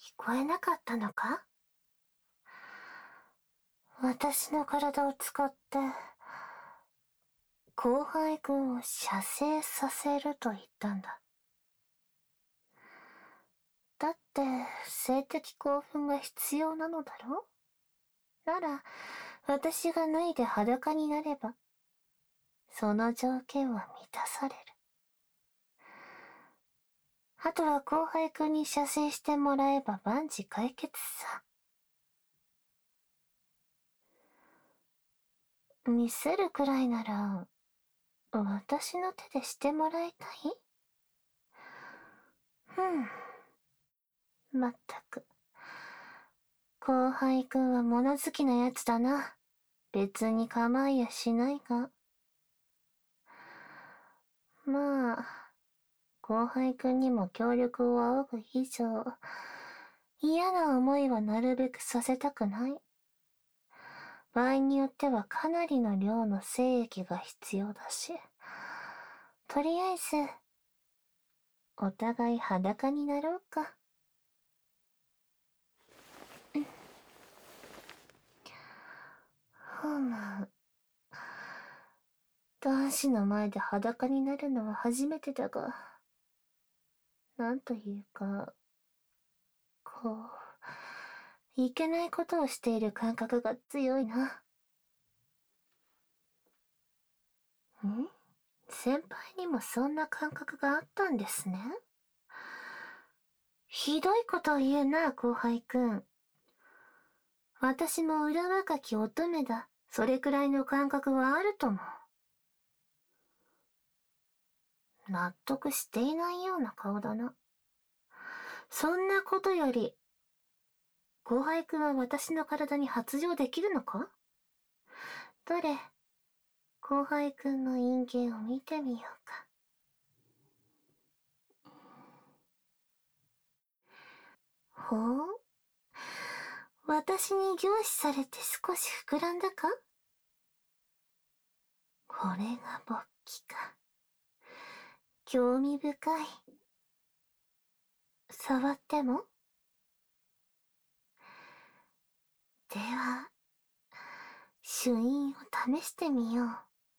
こえなかったのか？私の体を使って、後輩くんを射精させると言ったんだ。だって、性的興奮が必要なのだろ？なら、私が脱いで裸になれば、その条件は満たされる。あとは後輩くんに射精してもらえば万事解決さ。見せるくらいなら、私の手でしてもらいたい？まったく。後輩くんは物好きなやつだな。別に構いやしないが。まあ、後輩くんにも協力を仰ぐ以上、嫌な思いはなるべくさせたくない。場合によってはかなりの量の精液が必要だし、とりあえず、お互い裸になろうか。男子の前で裸になるのは初めてだが、なんというか、いけないことをしている感覚が強いな。先輩にもそんな感覚があったんですね。ひどいことを言うな、後輩くん。私も裏若き乙女だ。それくらいの感覚はあるとも。納得していないような顔だな。そんなことより、後輩くんは私の体に発情できるのか？どれ、後輩くんの陰茎を見てみようか。ほう？私に凝視されて少し膨らんだか？これが勃起か。興味深い。触っても？では、朱印を試してみよう。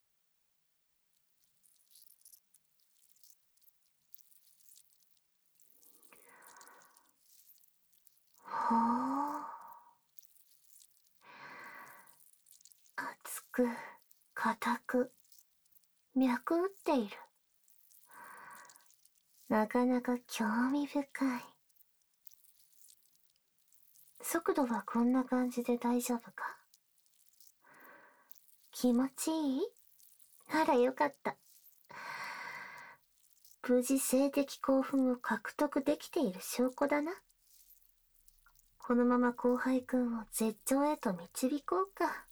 ほう。熱く、硬く、脈打っている。なかなか興味深い。速度はこんな感じで大丈夫か？気持ちいい？ならよかった。無事性的興奮を獲得できている証拠だな。このまま後輩くんを絶頂へと導こうか。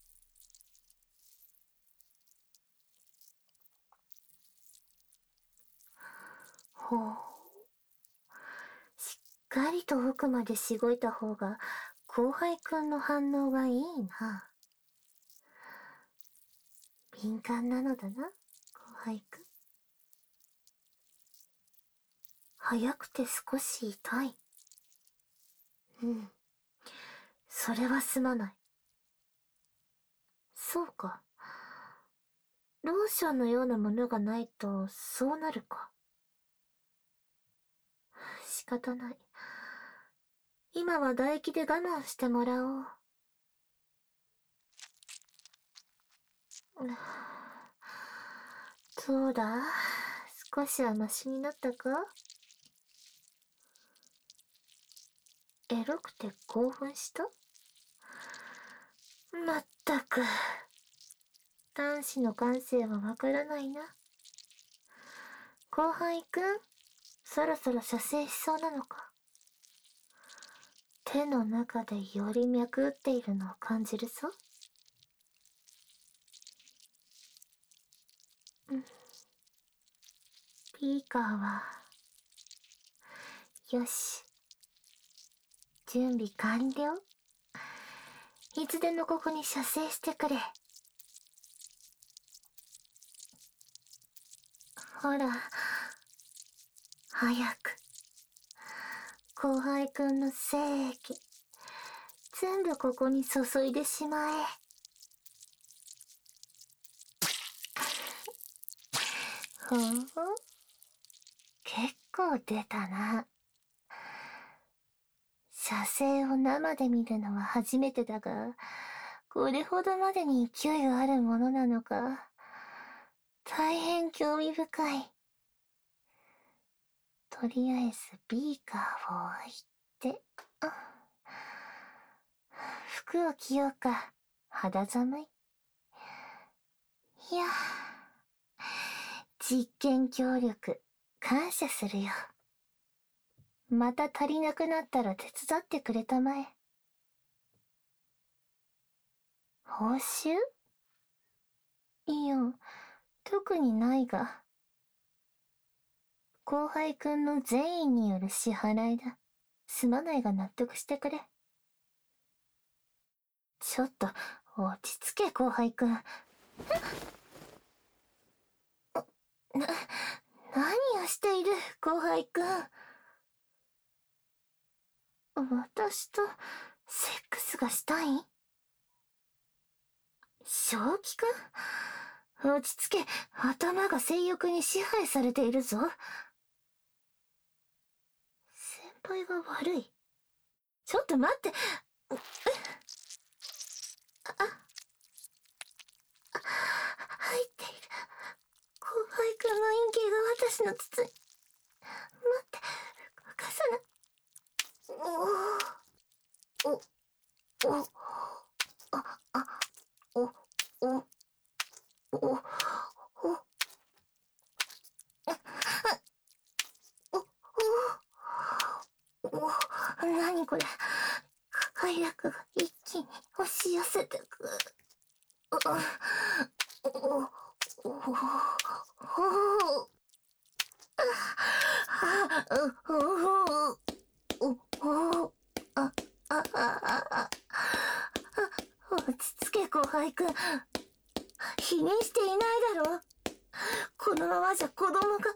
ほう。しっかりと奥までしごいた方が後輩くんの反応がいいな。敏感なのだな、後輩くん。早くて少し痛い。それはすまない。そうか。ローションのようなものがないとそうなるか。仕方ない。今は唾液で我慢してもらおう。どうだ？少しはマシになったか？エロくて興奮した？まったく。男子の感性はわからないな。後輩くん、そろそろ射精しそうなのか？手の中でより脈打っているのを感じるぞ。ピーカーは、よし。準備完了。いつでもここに射精してくれ。ほら、早く。 後輩くんの精液、全部ここに注いでしまえ。ほんほん、結構出たな。写生を生で見るのは初めてだが、これほどまでに勢いがあるものなのか、大変興味深い。とりあえずビーカーを置いて、服を着ようか。肌寒い。いや、実験協力、感謝するよ。また足りなくなったら手伝ってくれたまえ。報酬？いや、特にないが。後輩くんの善意による支払いだ。すまないが納得してくれ。ちょっと、落ち着け後輩くん。何をしている後輩くん。私とセックスがしたい？正気か？落ち着け、頭が性欲に支配されているぞ。先輩が悪い。ちょっと待って。入っている。後輩くんの陰茎が私の筒に。待って、貸さな。お何これ。快楽が一気に押し寄せてく。落ち着け後輩くん。否認していないだろ。このままじゃ子供が。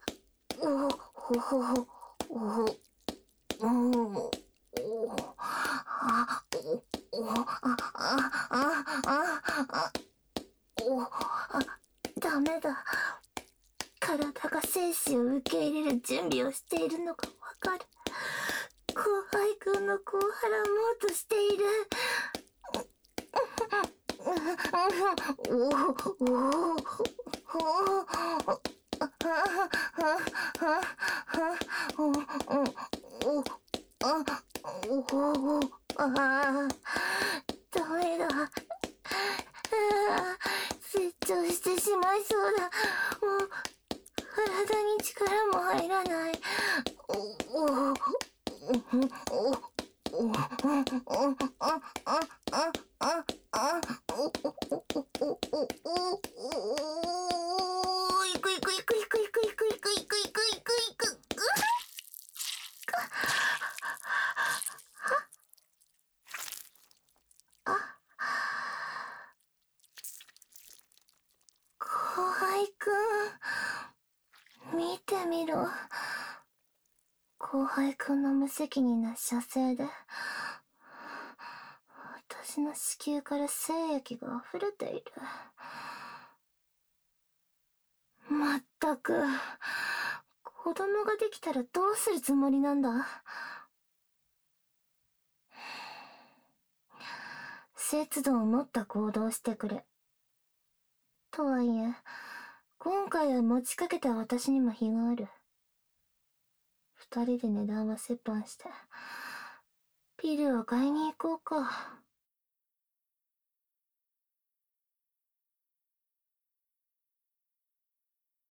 ダメだ。体が精子を受け入れる準備をしているのがわかる。後輩くんの子をはらもうとしている。ダメだ。成長してしまいそうだ。もう体に力も入らない。いくいくいくいくいくいくいくいくいくいくいく。後輩くん、見てみろ。後輩くんの無責任な射精で、私の子宮から精液が溢れている。まったく、子供ができたらどうするつもりなんだ？節度を持った行動をしてくれ。とはいえ、今回は持ちかけた私にも非がある。二人で値段は折半して、ピルを買いに行こうか。